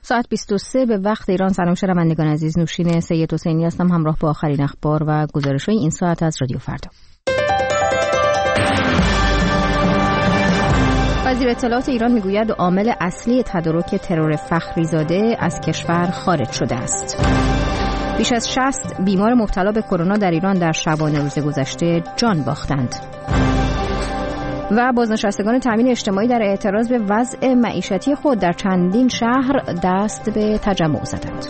ساعت 23 به وقت ایران. سلام شنوندگان عزیز، نوشین سید حسینی هستم همراه با آخرین اخبار و گزارش‌های این ساعت از رادیو فردا. وزیر اطلاعات ایران میگوید عامل اصلی تدارک ترور فخریزاده از کشور خارج شده است. بیش از 60 بیمار مبتلا به کرونا در ایران در شبانه روز گذشته جان باختند. و بازنشستگان تامین اجتماعی در اعتراض به وضع معیشتی خود در چندین شهر دست به تجمع زدند.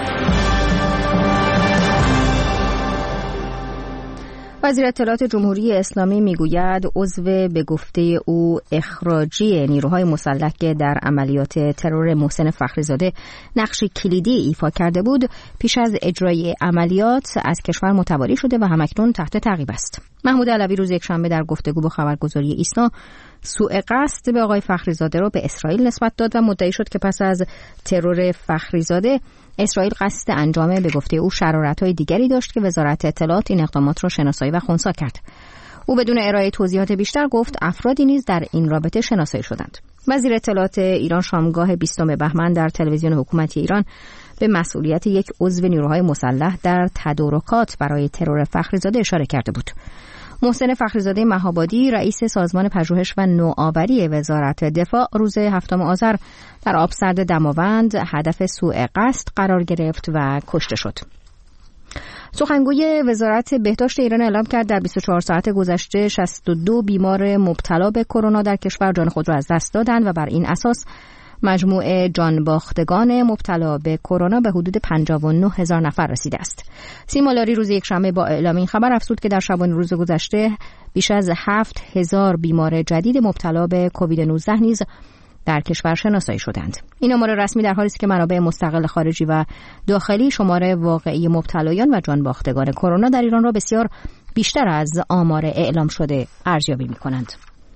وزیر اطلاعات جمهوری اسلامی میگوید عضو به گفته او اخراجی نیروهای مسلح که در عملیات ترور محسن فخریزاده نقش کلیدی ایفا کرده بود پیش از اجرای عملیات از کشور متواری شده و همکنون تحت تعقیب است. محمود علوی روز یکشنبه در گفتگو با خبرگزاری ایسنا سوء قصد به آقای فخریزاده را به اسرائیل نسبت داد و مدعی شد که پس از ترور فخریزاده اسرائیل قصد انجام به گفته او شرارت‌های دیگری داشت که وزارت اطلاعات این اقدامات را شناسایی و خنثی کرد. او بدون ارائه توضیحات بیشتر گفت افرادی نیز در این رابطه شناسایی شدند. وزیر اطلاعات ایران شامگاه 20 بهمن در تلویزیون حکومتی ایران به مسئولیت یک عضو نیروهای مسلح در تدارکات برای ترور فخریزاده اشاره کرده بود. محسن فخریزاده مهابادی رئیس سازمان پژوهش و نوآوری وزارت دفاع روز 7 آذر در آبسرد دماوند هدف سوء قصد قرار گرفت و کشته شد. سخنگوی وزارت بهداشت ایران اعلام کرد در 24 ساعت گذشته 62 بیمار مبتلا به کرونا در کشور جان خود را از دست دادند و بر این اساس مجموع جانباختگان مبتلا به کرونا به حدود 59,000 نفر رسیده است. سیما لاری روز یکشنبه با اعلام این خبر افزود که در شبانه روز گذشته بیش از 7,000 بیمار جدید مبتلا به کووید 19 نیز در کشور شناسایی شدند. این آمار رسمی در حالی است که منابع مستقل خارجی و داخلی شمار واقعی مبتلایان و جانباختگان کرونا در ایران را بسیار بیشتر از آمار اعلام شده ارزیابی می‌کنند.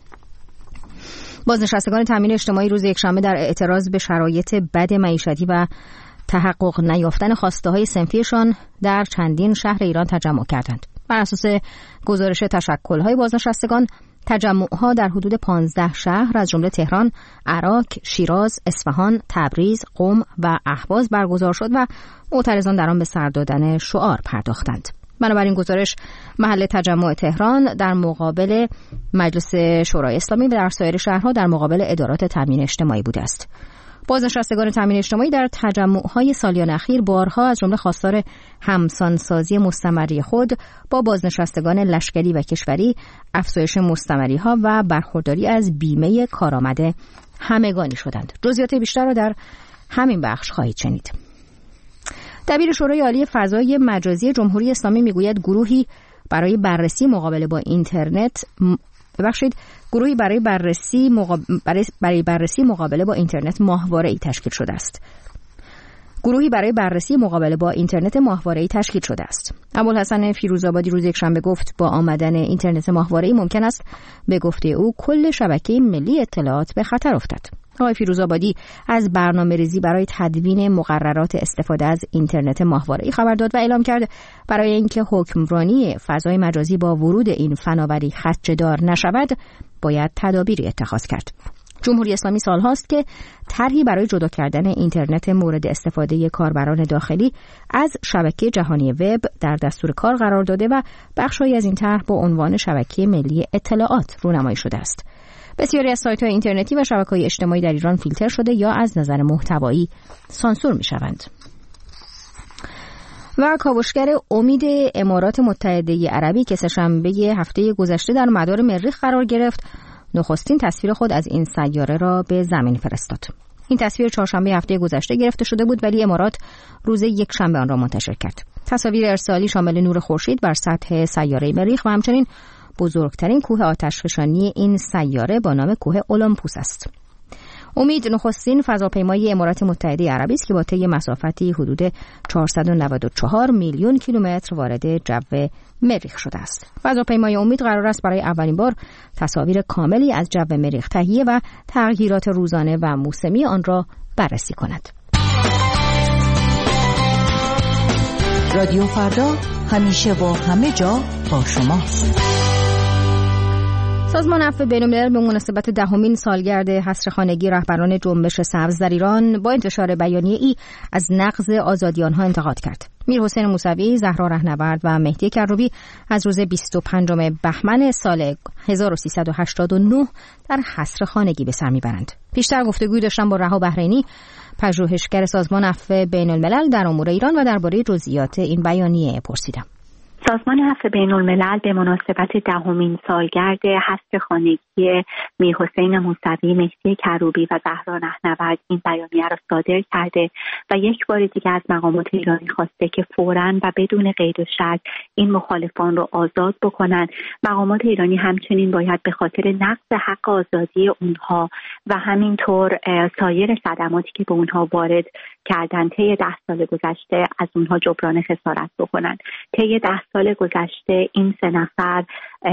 بازنشستگان تامین اجتماعی روز یکشنبه در اعتراض به شرایط بد معیشتی و تحقق نیافتن خواسته‌های صنفیشان در چندین شهر ایران تجمع کردند. بر اساس گزارش تشکل‌های بازنشستگان، تجمع‌ها در حدود 15 شهر از جمله تهران، عراق، شیراز، اصفهان، تبریز، قم و اهواز برگزار شد و معترضان در آن به سر دادن شعار پرداختند. بنابراین گزارش محل تجمع تهران در مقابل مجلس شورای اسلامی و در سایر شهرها در مقابل ادارات تامین اجتماعی بوده است. بازنشستگان تامین اجتماعی در تجمع‌های سالیان اخیر بارها از جمله خواستار همسانسازی مستمری خود با بازنشستگان لشکری و کشوری، افزایش مستمری‌ها و برخورداری از بیمه کارآمد همگانی شدند. جزئیات بیشتر را در همین بخش خواهید شنید. دبیر شورای عالی فضای مجازی جمهوری اسلامی میگوید گروهی برای بررسی مقابله با مقابله با اینترنت ماهواره‌ای تشکیل شده است. ابوالحسن فیروزآبادی روز یکشنبه گفت با آمدن اینترنت ماهواره‌ای ممکن است به گفته او کل شبکه ملی اطلاعات به خطر افتد. آقای فیروزآبادی از برنامه‌ریزی برای تدوین مقررات استفاده از اینترنت ماهواره‌ای خبر داد و اعلام کرد برای اینکه حکمرانی فضای مجازی با ورود این فناوری خدشه‌دار نشود باید تدابیری اتخاذ کرد. جمهوری اسلامی سالهاست که طرحی برای جدا کردن اینترنت مورد استفاده کاربران داخلی از شبکه جهانی وب در دستور کار قرار داده و بخش‌هایی از این طرح با عنوان شبکه ملی اطلاعات رونمایی شده است. بسیاری از سایت‌های اینترنتی و شبکه‌های اجتماعی در ایران فیلتر شده یا از نظر محتوایی سانسور می‌شوند. و کاوشگر امید امارات متحده عربی که سه‌شنبه هفته گذشته در مدار مریخ قرار گرفت، نخستین تصویر خود از این سیاره را به زمین فرستاد. این تصویر چهارشنبه هفته گذشته گرفته شده بود ولی امارات روز یکشنبه آن را منتشر کرد. تصاویر ارسالی شامل نور خورشید بر سطح سیاره مریخ و همچنین بزرگترین کوه آتشفشانی این سیاره با نام کوه اولمپوس است. امید نخستین فضاپیمای امارات متحده عربی است که با طی مسافتی حدود 494 میلیون کیلومتر وارد جو مریخ شده است. فضاپیمای امید قرار است برای اولین بار تصاویر کاملی از جو مریخ تهیه و تغییرات روزانه و موسمی آن را بررسی کند. رادیو فردا همیشه و همه جا با شماست. سازمان عفو بین‌الملل به مناسبت 10مین سالگرد حصر خانگی رهبران جنبش سبز در ایران با انتشار بیانیه‌ای از نقض آزادی آنها انتقاد کرد. میرحسین موسوی، زهرا رهنورد و مهدی کروبی از روز 25 بهمن سال 1389 در حصر خانگی به سر میبرند. پیشتر گفتگوی داشتم با رها بحرینی، پژوهشگر سازمان عفو بین‌الملل در امور ایران و درباره جزئیات این بیانیه پرسیدم. سازمان عفو بین‌الملل به مناسبت 10مین سالگرد حصر خانگی میرحسین موسوی، مهدی کروبی و زهرا رهنورد این بیانیه را صادر کرده و یک بار دیگر از مقامات ایرانی خواسته که فوراً و بدون قید و شرط این مخالفان را آزاد بکنند. مقامات ایرانی همچنین باید به خاطر نقض حق آزادی اونها و همینطور سایر صدماتی که به اونها وارد کردن طی 10 سال گذشته از اونها جبران خسارت بکنند. طی 10 سال گذشته این 3 نفر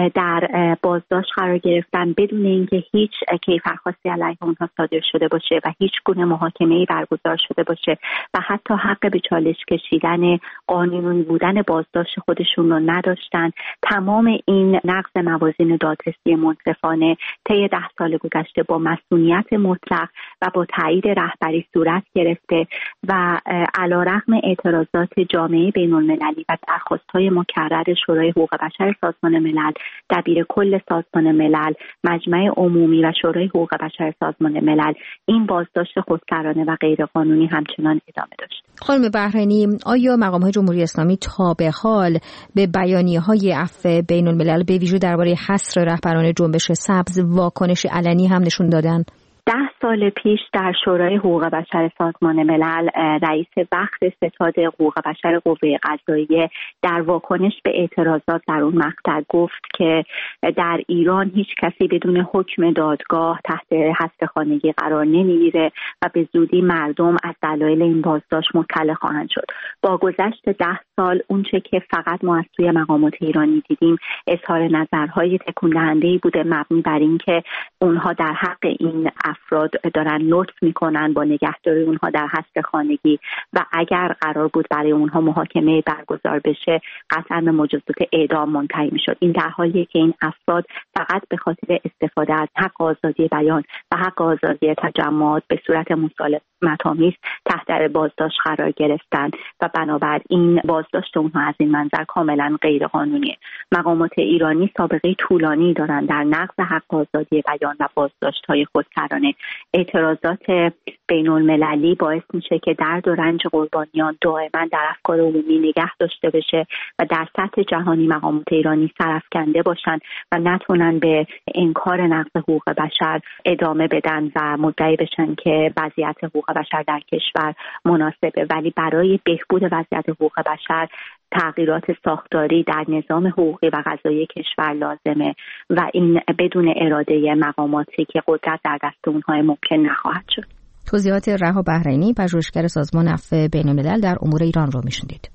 در بازداشت قرار گرفتن بدون اینکه هیچ کیفرخواستی علیه اونها صادر شده باشه و هیچ گونه محاکمه‌ای برگزار شده باشه و حتی حق به چالش کشیدن قانونی بودن بازداشت خودشون رو نداشتن. تمام این نقض موازین دادرسی منصفانه طی 10 سال گذشته با مسئولیت مطلق و با تایید رهبری صورت گرفته و علیرغم اعتراضات جامعه بین‌المللی و درخواست‌های مکرر شورای حقوق بشر سازمان ملل، دبیر کل سازمان ملل، مجمع عمومی و شورای حقوق بشر سازمان ملل، این بازداشت خودسرانه و غیرقانونی همچنان ادامه داشت. خانم بحرینی، آیا مقام‌های جمهوری اسلامی تا به حال به بیانیه‌های عفو بین‌الملل به ویژه درباره حصر رهبران جنبش سبز واکنش علنی هم نشون دادن؟ 10 سال پیش در شورای حقوق بشر سازمان ملل رئیس وقت ستاد حقوق بشر قوه قضاییه در واکنش به اعتراضات در اون مقطع گفت که در ایران هیچ کسی بدون حکم دادگاه تحت حصر خانگی قرار نمیگیره و به زودی مردم از دلایل این بازداشت مطلع خواهند شد. با گذشت 10 سال اونچه که فقط ما از سوی مقامات ایرانی دیدیم اظهار نظرهای تکون دهنده‌ای بوده مبنی بر اینکه اونها در حق این افراد دارن لطف میکنن با نگهداری اونها در حصر خانگی و اگر قرار بود برای اونها محاکمه برگزار بشه قطعا به مجازات اعدام منتهی میشد. این در حالیه که این افراد فقط به خاطر استفاده از حق آزادی بیان و حق آزادی تجمعات به صورت مسالمت‌آمیز تحت بازداشت قرار گرفتن و بنابراین بازداشت اونها از این منظر کاملا غیر قانونیه. مقامات ایرانی سابقه طولانی دارن در نقض حق آزادی بیان و بازداشت‌های خودسرانه. اعتراضات بین‌المللی باعث میشه که درد و رنج قربانیان دائما در افکار عمومی نگه داشته بشه و در سطح جهانی مقامات ایرانی سرافکنده باشن و نتونن به انکار نقض حقوق بشر ادامه بدن و مدعی بشن که وضعیت حقوق بشر در کشور مناسبه. ولی برای بهبود وضعیت حقوق بشر تغییرات ساختاری در نظام حقوقی و قضایی کشور لازمه و این بدون اراده مقاماتی که قدرت در دست اونها ممکن نخواهد شد. توضیحات رها بحرینی، پژوهشگر سازمان عفو بین‌الملل در امور ایران رو میشنیدید.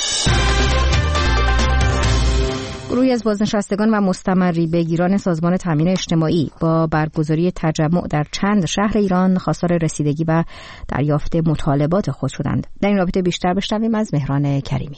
گروهی از بازنشستگان و مستمری بگیران سازمان تامین اجتماعی با برگزاری تجمع در چند شهر ایران خواستار رسیدگی و دریافت مطالبات خود شدند. در این رابطه بیشتر بشنویم از مهران کریمی.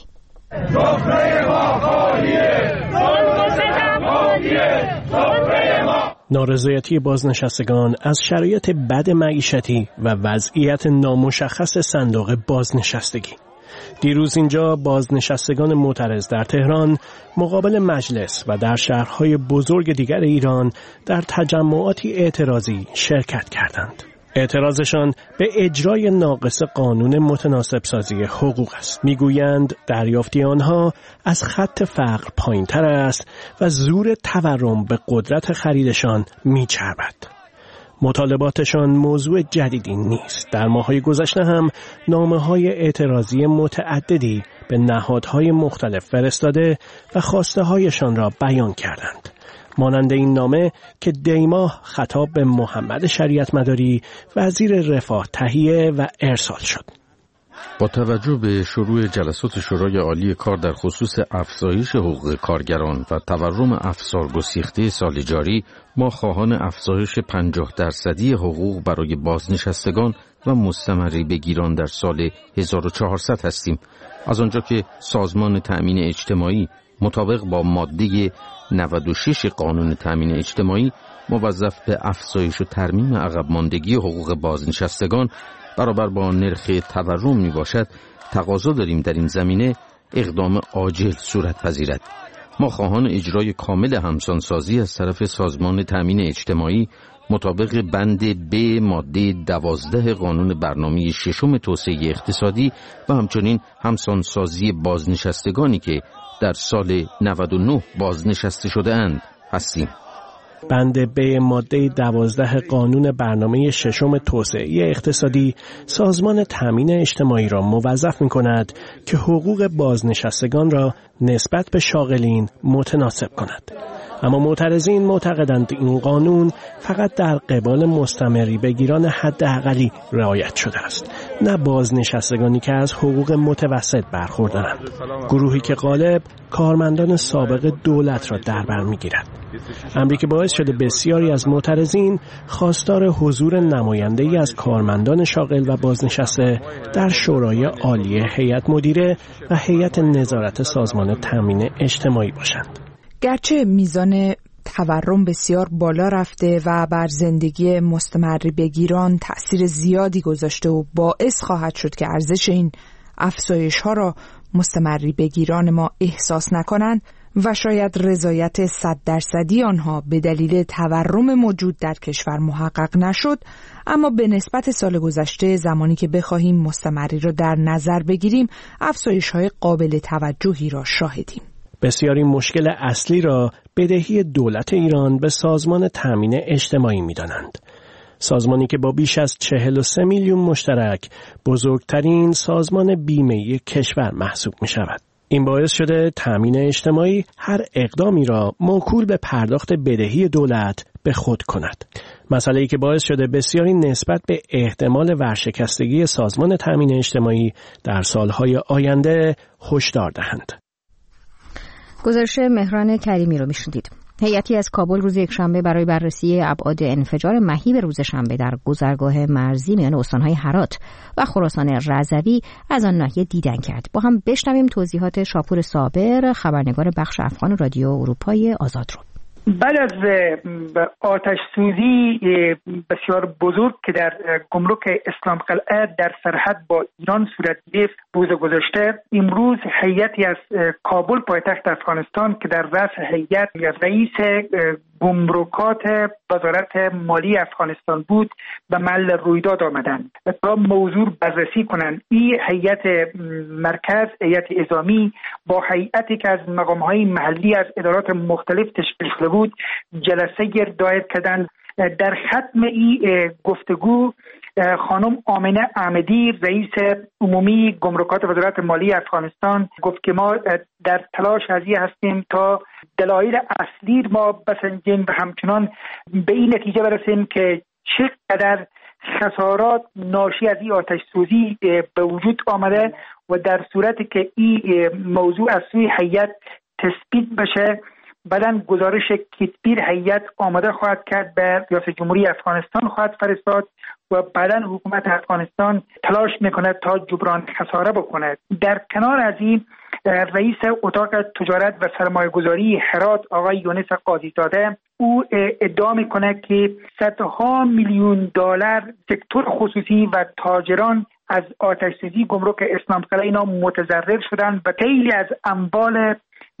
نارضایتی بازنشستگان از شرایط بد معیشتی و وضعیت نامشخص صندوق بازنشستگی. دیروز اینجا بازنشستگان معترض در تهران مقابل مجلس و در شهرهای بزرگ دیگر ایران در تجمعاتی اعتراضی شرکت کردند. اعتراضشان به اجرای ناقص قانون متناسب سازی حقوق است. میگویند دریافتی آنها از خط فقر پایین‌تر است و زور تورم به قدرت خریدشان میچربد. مطالباتشان موضوع جدیدی نیست. در ماه‌های گذشته هم نامه‌های اعتراضی متعددی به نهادهای مختلف فرستاده و خواسته‌هایشان را بیان کردند. مانند این نامه که دیماه خطاب به محمد شریعت مداری وزیر رفاه تهیه و ارسال شد. با توجه به شروع جلسات شورای عالی کار در خصوص افزایش حقوق کارگران و تورم افزار گسیخته سال جاری، ما خواهان افزایش 50% حقوق برای بازنشستگان و مستمری بگیران در سال 1400 هستیم. از آنجا که سازمان تأمین اجتماعی مطابق با ماده 96 قانون تامین اجتماعی موظف به افزایش و ترمیم عقب ماندگی حقوق بازنشستگان برابر با نرخ تورم می باشد، تقاضا داریم در این زمینه اقدام عاجل صورت پذیرد. ما خواهان اجرای کامل همسانسازی از طرف سازمان تامین اجتماعی مطابق بند ب ماده 12 قانون برنامه ششم توسعه اقتصادی و همچنین همسانسازی بازنشستگانی که در سال 99 بازنشسته شده اند هستیم. بند ب ماده 12 قانون برنامه ششم توسعه اقتصادی سازمان تامین اجتماعی را موظف می‌کند که حقوق بازنشستگان را نسبت به شاغلین متناسب کند. اما معترضین معتقدند این قانون فقط در قبال مستمری بگیران حداقلی رعایت شده است، نه بازنشستگانی که از حقوق متوسط برخوردارند. گروهی که غالب کارمندان سابق دولت را در بر می‌گیرد. امری که باعث شده بسیاری از معترضین خواستار حضور نماینده‌ای از کارمندان شاغل و بازنشسته در شورای عالی هیئت مدیره و هیئت نظارت سازمان تامین اجتماعی باشند. گرچه میزان تورم بسیار بالا رفته و بر زندگی مستمری بگیران تأثیر زیادی گذاشته و باعث خواهد شد که ارزش این افزایش‌ها را مستمری بگیران ما احساس نکنند و شاید رضایت 100% آنها به دلیل تورم موجود در کشور محقق نشد، اما به نسبت سال گذشته زمانی که بخواهیم مستمری را در نظر بگیریم افزایش‌های قابل توجهی را شاهدیم. بسیاری مشکل اصلی را بدهی دولت ایران به سازمان تامین اجتماعی می‌دانند. سازمانی که با بیش از 43 میلیون مشترک بزرگترین سازمان بیمه‌ای کشور محسوب می‌شود. این باعث شده تامین اجتماعی هر اقدامی را موکول به پرداخت بدهی دولت به خود کند. مسئله‌ای که باعث شده بسیاری نسبت به احتمال ورشکستگی سازمان تامین اجتماعی در سالهای آینده هشدار دهند. گزارش مهران کریمی رو میشنیدید. هیئتی از کابل روز یکشنبه برای بررسی ابعاد انفجار مهیب روز شنبه در گذرگاه مرزی میان استان‌های هرات و خراسان رضوی از آن ناحیه دیدن کرد. با هم بشنویم توضیحات شاپور صابر، خبرنگار بخش افغان رادیو اروپای آزاد رو. بعد از آتش سوزی بسیار بزرگ که در گمرک اسلام قلعه در سرحد با ایران صورت گرفت روز گذشته، امروز هیئتی از کابل پایتخت افغانستان که در رأس هیئت رئیس گمرکات وزارت مالی افغانستان بود به محل رویداد آمدند تا موضوع بررسی کنند. این هیئت مرکز، هیئت اعزامی با هیئتی که از مقام‌های محلی از ادارات مختلف تشکیل شده بود جلسه دایر کردند. در ختم این گفتگو خانم آمنه احمدی رئیس عمومی گمرکات وزارت مالی افغانستان گفت که ما در تلاش ازی هستیم تا دلایل اصلی ما بسنجیم و همچنان به این نتیجه برسیم که چقدر خسارات ناشی از این آتش سوزی به وجود آمده و در صورتی که این موضوع از سوی هیئت تثبیت بشه بعداً گزارش کتبیر هیئت آماده خواهد کرد به ریاست جمهوری افغانستان خواهد فرستاد و بعداً حکومت افغانستان تلاش میکنه تا جبران خساره بکنه. در کنار از این رئیس اتاق تجارت و سرمایه گذاری هرات آقای یونس قاضی زاده او ادعا میکنه که صدها میلیون دلار سکتور خصوصی و تاجران از آتش سوزی گمرک اسلام قلعه اینا متضرر شدن و خیلی از اموال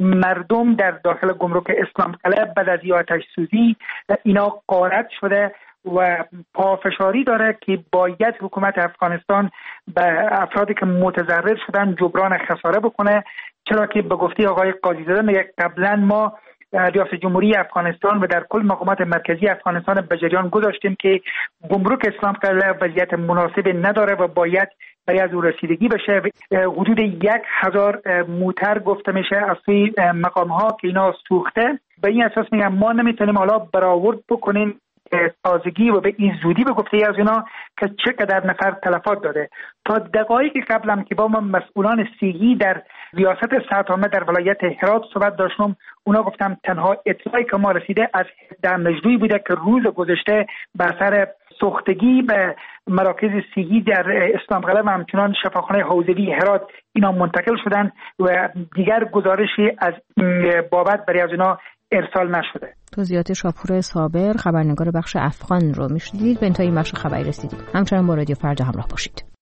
مردم در داخل گمرک اسلام قلعه بعد از آتش سوزی اینا غارت شده و پافشاری داره که باید حکومت افغانستان به افرادی که متضرر شدن جبران خساره بکنه، چرا که به گفته آقای قاضی زاده میگه قبلا ما ریاست جمهوری افغانستان و در کل مقامات مرکزی افغانستان به جریان گذاشتیم که گمرک اسلام قلعه وضعیت مناسبی نداره و باید برای از او رسیدگی بشه. حدود 1000 موتر گفته میشه از سوی مقام ها که اینا سوخته. به این اساس میگم ما نمیتونیم حالا برآورد بکنیم تازگی و به این زودی به گفته از اینا که چقدر نفر تلفات داده. تا دقایق قبلم که با ما مسئولان صحی در ریاست سرطامه در ولایت هرات صحبت داشتم، اونا گفتم تنها اطلاعی که ما رسیده از دمنجوی بوده که روز گذشته به اثر سوختگی به مراکز سیگی در اسلام قلعه و همچنان شفاخانه حوزوی هرات اینا منتقل شدن و دیگر گزارشی از بابت برای از اینا ارسال نشده. توضیحات شاپور صابر، خبرنگار بخش افغان رو میشنیدید. به انتهای این بخش خبری رسیدیم. همچنان با رادیو فردا همراه باشید.